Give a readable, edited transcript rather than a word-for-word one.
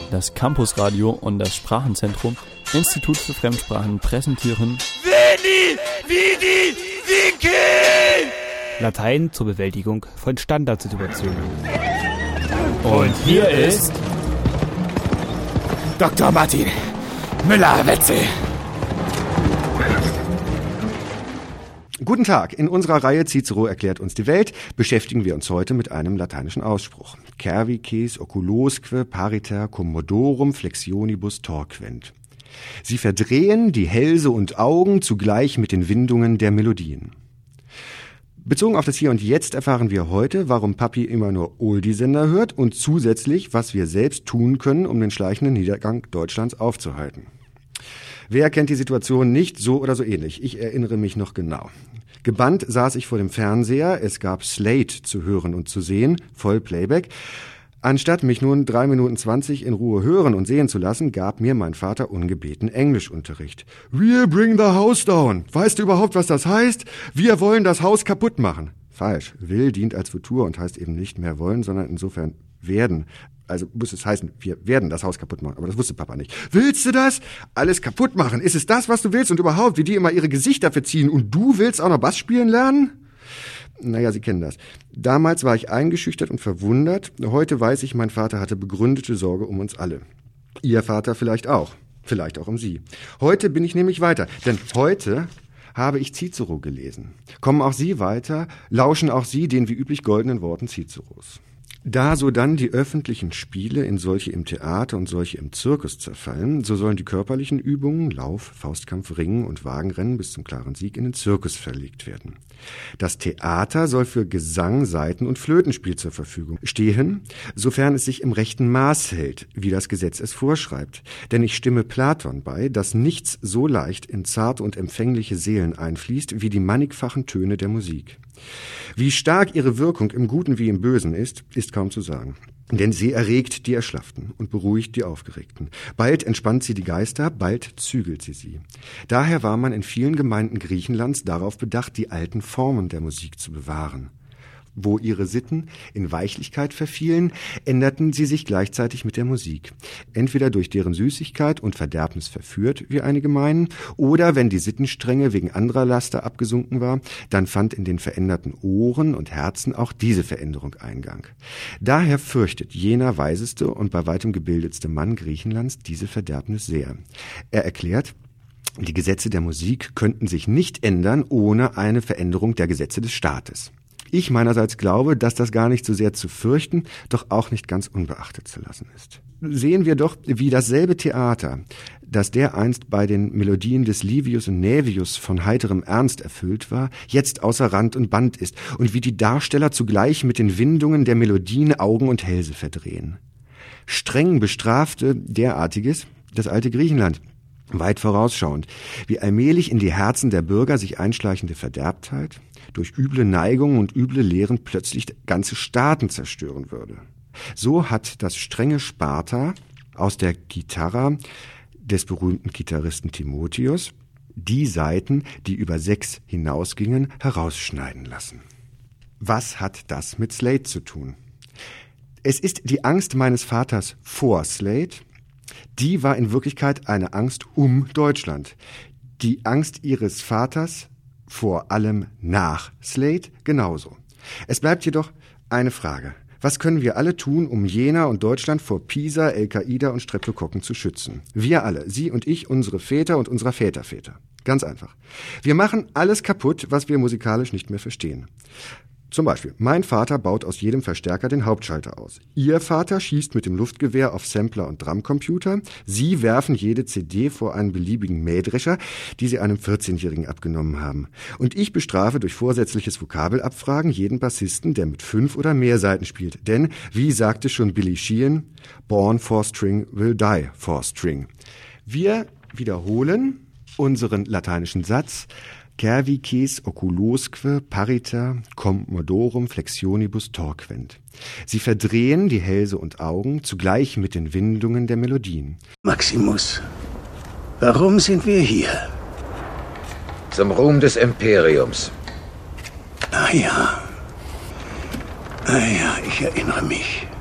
Das Campusradio und das Sprachenzentrum Institut für Fremdsprachen präsentieren Veni, Vidi, Vici! Latein zur Bewältigung von Standardsituationen. Und hier ist Dr. Martin Müller-Wetzel. Guten Tag. In unserer Reihe Cicero erklärt uns die Welt beschäftigen wir uns heute mit einem lateinischen Ausspruch. Cervices oculosque pariter commodorum flexionibus torquent. Sie verdrehen die Hälse und Augen zugleich mit den Windungen der Melodien. Bezogen auf das Hier und Jetzt erfahren wir heute, warum Papi immer nur Oldie-Sender hört und zusätzlich, was wir selbst tun können, um den schleichenden Niedergang Deutschlands aufzuhalten. Wer kennt die Situation nicht so oder so ähnlich? Ich erinnere mich noch genau. Gebannt saß ich vor dem Fernseher, es gab Slate zu hören und zu sehen, voll Playback. Anstatt mich nun 3 Minuten 20 in Ruhe hören und sehen zu lassen, gab mir mein Vater ungebeten Englischunterricht. We'll bring the house down. Weißt du überhaupt, was das heißt? Wir wollen das Haus kaputt machen. Falsch. Will dient als Futur und heißt eben nicht mehr wollen, sondern insofern werden. Also muss es heißen, wir werden das Haus kaputt machen. Aber das wusste Papa nicht. Willst du das? Alles kaputt machen? Ist es das, was du willst? Und überhaupt, wie die immer ihre Gesichter verziehen. Und du willst auch noch Bass spielen lernen? Naja, Sie kennen das. Damals war ich eingeschüchtert und verwundert. Heute weiß ich, mein Vater hatte begründete Sorge um uns alle. Ihr Vater vielleicht auch. Vielleicht auch um Sie. Heute bin ich nämlich weiter. Denn heute habe ich Cicero gelesen. Kommen auch Sie weiter, lauschen auch Sie den wie üblich goldenen Worten Ciceros. Da sodann die öffentlichen Spiele in solche im Theater und solche im Zirkus zerfallen, so sollen die körperlichen Übungen, Lauf, Faustkampf, Ringen und Wagenrennen bis zum klaren Sieg in den Zirkus verlegt werden. Das Theater soll für Gesang, Saiten- und Flötenspiel zur Verfügung stehen, sofern es sich im rechten Maß hält, wie das Gesetz es vorschreibt. Denn ich stimme Platon bei, dass nichts so leicht in zarte und empfängliche Seelen einfließt, wie die mannigfachen Töne der Musik. Wie stark ihre Wirkung im Guten wie im Bösen ist kaum zu sagen. Denn sie erregt die Erschlafften und beruhigt die Aufgeregten. Bald entspannt sie die Geister, bald zügelt sie. Daher war man in vielen Gemeinden Griechenlands darauf bedacht, die alten Formen der Musik zu bewahren. Wo ihre Sitten in Weichlichkeit verfielen, änderten sie sich gleichzeitig mit der Musik. Entweder durch deren Süßigkeit und Verderbnis verführt, wie einige meinen, oder wenn die Sittenstrenge wegen anderer Laster abgesunken war, dann fand in den veränderten Ohren und Herzen auch diese Veränderung Eingang. Daher fürchtet jener weiseste und bei weitem gebildetste Mann Griechenlands diese Verderbnis sehr. Er erklärt, die Gesetze der Musik könnten sich nicht ändern ohne eine Veränderung der Gesetze des Staates. Ich meinerseits glaube, dass das gar nicht so sehr zu fürchten, doch auch nicht ganz unbeachtet zu lassen ist. Sehen wir doch, wie dasselbe Theater, das dereinst bei den Melodien des Livius und Naevius von heiterem Ernst erfüllt war, jetzt außer Rand und Band ist und wie die Darsteller zugleich mit den Windungen der Melodien Augen und Hälse verdrehen. Streng bestrafte derartiges das alte Griechenland. Weit vorausschauend, wie allmählich in die Herzen der Bürger sich einschleichende Verderbtheit durch üble Neigungen und üble Lehren plötzlich ganze Staaten zerstören würde. So hat das strenge Sparta aus der Gitarra des berühmten Gitarristen Timotheus die Saiten, die über 6 hinausgingen, herausschneiden lassen. Was hat das mit Slate zu tun? Es ist die Angst meines Vaters vor Slate. Die war in Wirklichkeit eine Angst um Deutschland. Die Angst ihres Vaters vor allem nach Slate genauso. Es bleibt jedoch eine Frage. Was können wir alle tun, um Jena und Deutschland vor Pisa, Al-Qaida und Streptokokken zu schützen? Wir alle, Sie und ich, unsere Väter und unserer Väterväter. Ganz einfach. Wir machen alles kaputt, was wir musikalisch nicht mehr verstehen. Zum Beispiel, mein Vater baut aus jedem Verstärker den Hauptschalter aus. Ihr Vater schießt mit dem Luftgewehr auf Sampler und Drumcomputer. Sie werfen jede CD vor einen beliebigen Mähdrescher, die sie einem 14-Jährigen abgenommen haben. Und ich bestrafe durch vorsätzliches Vokabelabfragen jeden Bassisten, der mit 5 oder mehr Saiten spielt. Denn, wie sagte schon Billy Sheehan, born for string will die for string. Wir wiederholen unseren lateinischen Satz: Cervices oculosque pariter commodorum flexionibus torquent. Sie verdrehen die Hälse und Augen zugleich mit den Windungen der Melodien. Maximus, warum sind wir hier? Zum Ruhm des Imperiums. Ah ja, ich erinnere mich.